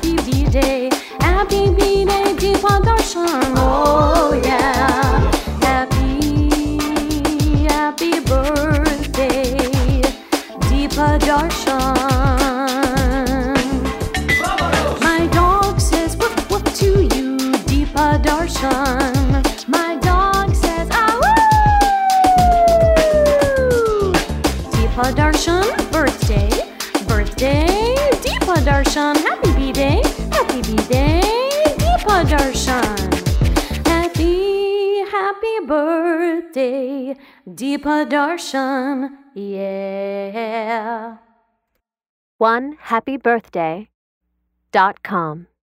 happy B-Day, happy B-Day, Deepa Darshan. Oh yeah, happy birthday, Deepa Darshan. My dog says woof woof to you, Deepa Darshan. My dog says ah woo. Deepa Darshan, birthday, Deepa Darshan, happy B-Day, Deepa Darshan. Happy birthday, Deepa Darshan, yeah. OneHappyBirthday.com